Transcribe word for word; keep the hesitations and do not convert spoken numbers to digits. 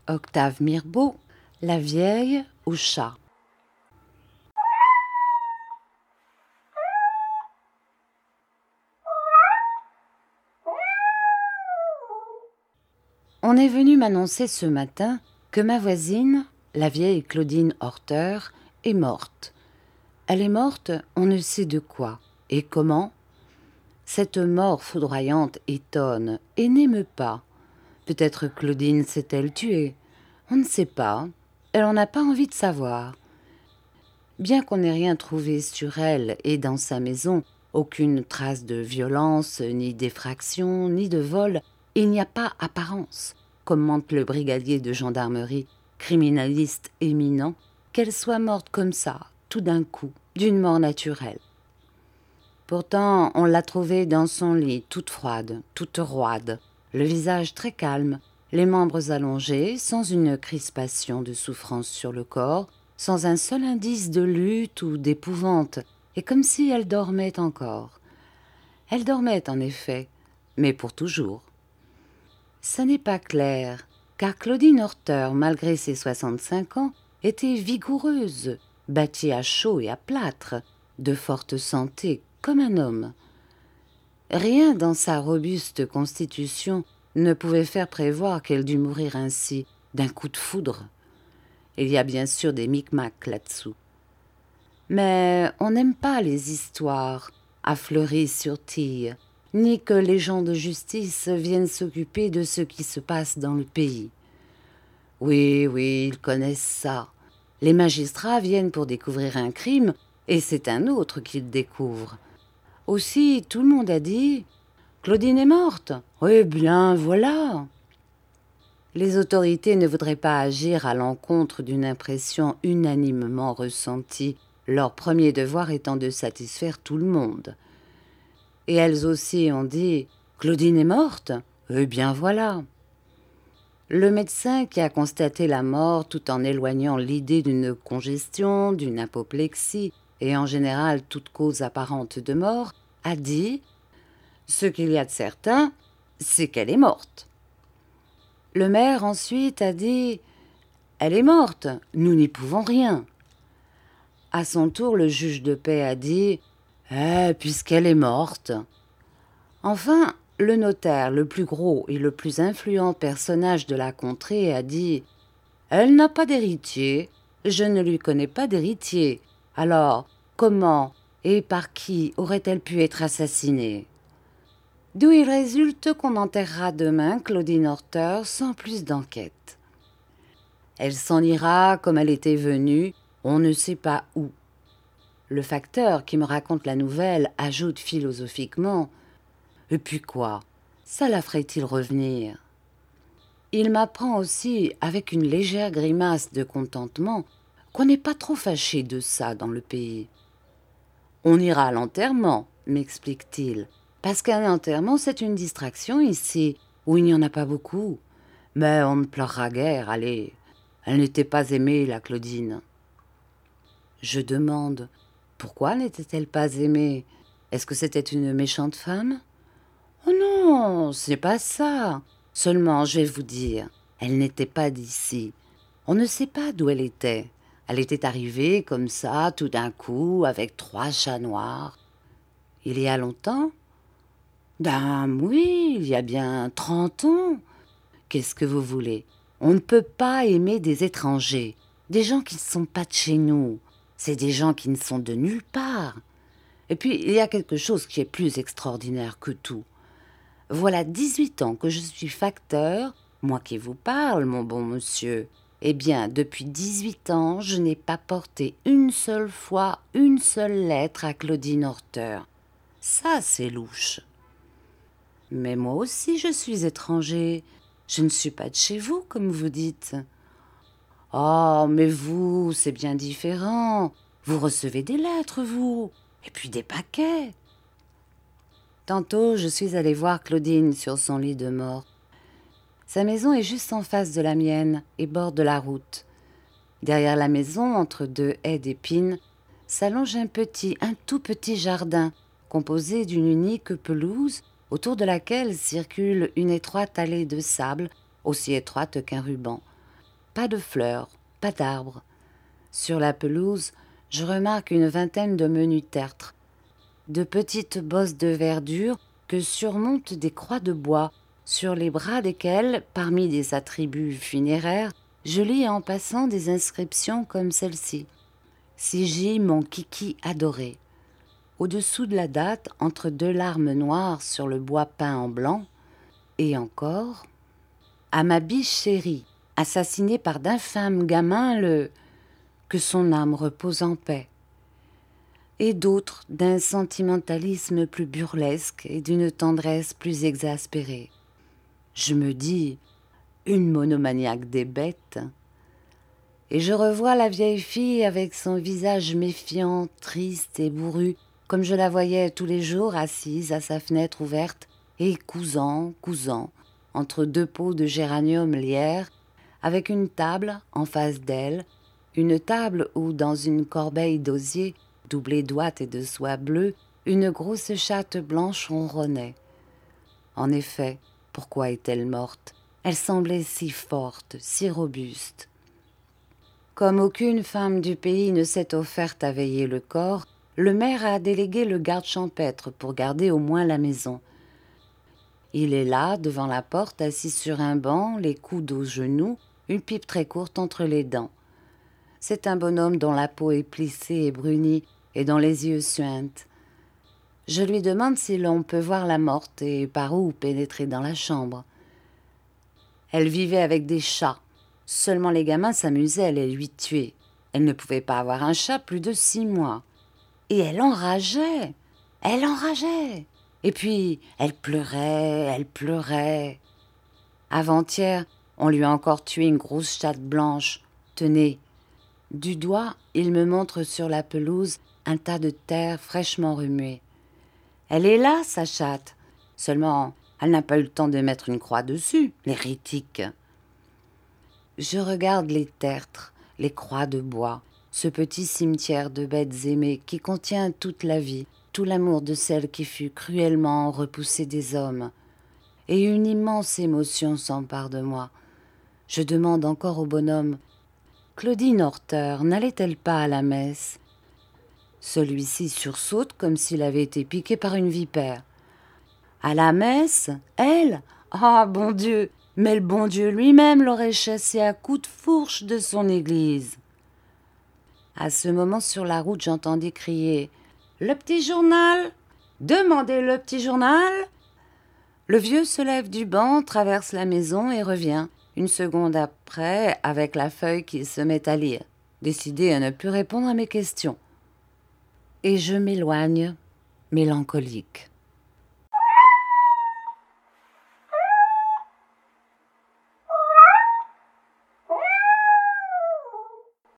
Octave Mirbeau, La vieille au chat. On est venu m'annoncer ce matin que ma voisine, la vieille Claudine Horter, est morte. Elle est morte, on ne sait de quoi et comment. Cette mort foudroyante étonne et n'émeut pas. Peut-être Claudine s'est-elle tuée. On ne sait pas. Elle n'en a pas envie de savoir. Bien qu'on n'ait rien trouvé sur elle et dans sa maison, aucune trace de violence, ni d'effraction, ni de vol, il n'y a pas apparence, commente le brigadier de gendarmerie, criminaliste éminent, qu'elle soit morte comme ça, tout d'un coup, d'une mort naturelle. Pourtant, on l'a trouvée dans son lit, toute froide, toute roide, le visage très calme, les membres allongés, sans une crispation de souffrance sur le corps, sans un seul indice de lutte ou d'épouvante, et comme si elle dormait encore. Elle dormait en effet, mais pour toujours. Ça n'est pas clair, car Claudine Horter, malgré ses soixante-cinq ans, était vigoureuse, bâtie à chaud et à plâtre, de forte santé comme un homme. Rien dans sa robuste constitution ne pouvait faire prévoir qu'elle dût mourir ainsi, d'un coup de foudre. Il y a bien sûr des micmacs là-dessous. Mais on n'aime pas les histoires à Fleury-sur-Tille, ni que les gens de justice viennent s'occuper de ce qui se passe dans le pays. Oui, oui, ils connaissent ça. Les magistrats viennent pour découvrir un crime, et c'est un autre qu'ils découvrent. Aussi, tout le monde a dit « Claudine est morte !» Eh bien, voilà. Les autorités ne voudraient pas agir à l'encontre d'une impression unanimement ressentie, leur premier devoir étant de satisfaire tout le monde. Et elles aussi ont dit « Claudine est morte ?» Eh bien, voilà. Le médecin qui a constaté la mort tout en éloignant l'idée d'une congestion, d'une apoplexie et en général toute cause apparente de mort, a dit « Ce qu'il y a de certain, c'est qu'elle est morte. » Le maire ensuite a dit « Elle est morte, nous n'y pouvons rien. » À son tour, le juge de paix a dit « Eh, puisqu'elle est morte. » Enfin, le notaire, le plus gros et le plus influent personnage de la contrée, a dit « Elle n'a pas d'héritier, je ne lui connais pas d'héritier. Alors, comment et par qui aurait-elle pu être assassinée ?» D'où il résulte qu'on enterrera demain Claudine Horter sans plus d'enquête. Elle s'en ira comme elle était venue, on ne sait pas où. Le facteur qui me raconte la nouvelle ajoute philosophiquement « Et puis quoi, ça la ferait-il revenir ?» Il m'apprend aussi, avec une légère grimace de contentement, qu'on n'est pas trop fâché de ça dans le pays. « On ira à l'enterrement, » m'explique-t-il. Parce qu'un enterrement, c'est une distraction ici, où il n'y en a pas beaucoup. Mais on ne pleurera guère, allez. Elle n'était pas aimée, la Claudine. Je demande, pourquoi n'était-elle pas aimée? Est-ce que c'était une méchante femme? Oh non, c'est pas ça. Seulement, je vais vous dire, elle n'était pas d'ici. On ne sait pas d'où elle était. Elle était arrivée comme ça, tout d'un coup, avec trois chats noirs. Il y a longtemps? Ben oui, il y a bien trente ans. Qu'est-ce que vous voulez? On ne peut pas aimer des étrangers, des gens qui ne sont pas de chez nous. C'est des gens qui ne sont de nulle part. Et puis, il y a quelque chose qui est plus extraordinaire que tout. Voilà dix-huit ans que je suis facteur, moi qui vous parle, mon bon monsieur. Eh bien, depuis dix-huit ans, je n'ai pas porté une seule fois une seule lettre à Claudine Horter. Ça, c'est louche. Mais moi aussi, je suis étranger. Je ne suis pas de chez vous, comme vous dites. Oh, mais vous, c'est bien différent. Vous recevez des lettres, vous, et puis des paquets. Tantôt, je suis allée voir Claudine sur son lit de mort. Sa maison est juste en face de la mienne et borde la route. Derrière la maison, entre deux haies d'épines, s'allonge un petit, un tout petit jardin, composé d'une unique pelouse, autour de laquelle circule une étroite allée de sable, aussi étroite qu'un ruban. pas de fleurs, pas d'arbres. Sur la pelouse, je remarque une vingtaine de menus tertres, de petites bosses de verdure que surmontent des croix de bois, sur les bras desquelles, parmi des attributs funéraires, je lis en passant des inscriptions comme celle-ci. Si gît mon kiki adoré. Au-dessous de la date, entre deux larmes noires sur le bois peint en blanc, et encore, à ma biche chérie, assassinée par d'infâmes gamins, le que son âme repose en paix. Et d'autres d'un sentimentalisme plus burlesque et d'une tendresse plus exaspérée. Je me dis, une monomaniaque des bêtes. Et je revois la vieille fille avec son visage méfiant, triste et bourru, comme je la voyais tous les jours assise à sa fenêtre ouverte et cousant, cousant, entre deux pots de géranium lierre, avec une table en face d'elle, une table où, dans une corbeille d'osier, doublée d'ouate et de soie bleue, une grosse chatte blanche ronronnait. En effet, pourquoi est-elle morte? Elle semblait si forte, si robuste. Comme aucune femme du pays ne s'est offerte à veiller le corps, le maire a délégué le garde champêtre pour garder au moins la maison. Il est là, devant la porte, assis sur un banc, les coudes aux genoux, une pipe très courte entre les dents. C'est un bonhomme dont la peau est plissée et brunie et dont les yeux suintent. Je lui demande si l'on peut voir la morte et par où pénétrer dans la chambre. Elle vivait avec des chats. Seulement les gamins s'amusaient à les lui tuer. Elle ne pouvait pas avoir un chat plus de six mois. Et elle enrageait, elle enrageait. Et puis, elle pleurait, elle pleurait. Avant-hier, on lui a encore tué une grosse chatte blanche. Tenez. Du doigt, il me montre sur la pelouse un tas de terre fraîchement remuée. Elle est là, sa chatte. Seulement, elle n'a pas eu le temps de mettre une croix dessus, l'hérétique. Je regarde les tertres, les croix de bois, ce petit cimetière de bêtes aimées qui contient toute la vie, tout l'amour de celle qui fut cruellement repoussée des hommes. Et une immense émotion s'empare de moi. Je demande encore au bonhomme « Claudine Horter, n'allait-elle pas à la messe ?» Celui-ci sursaute comme s'il avait été piqué par une vipère. « À la messe? Elle? Ah, bon Dieu! Mais le bon Dieu lui-même l'aurait chassée à coups de fourche de son église. » À ce moment, sur la route, j'entendis crier « Le petit journal! Demandez le petit journal !» Le vieux se lève du banc, traverse la maison et revient, une seconde après, avec la feuille qu'il se met à lire, décidé à ne plus répondre à mes questions. Et je m'éloigne, mélancolique.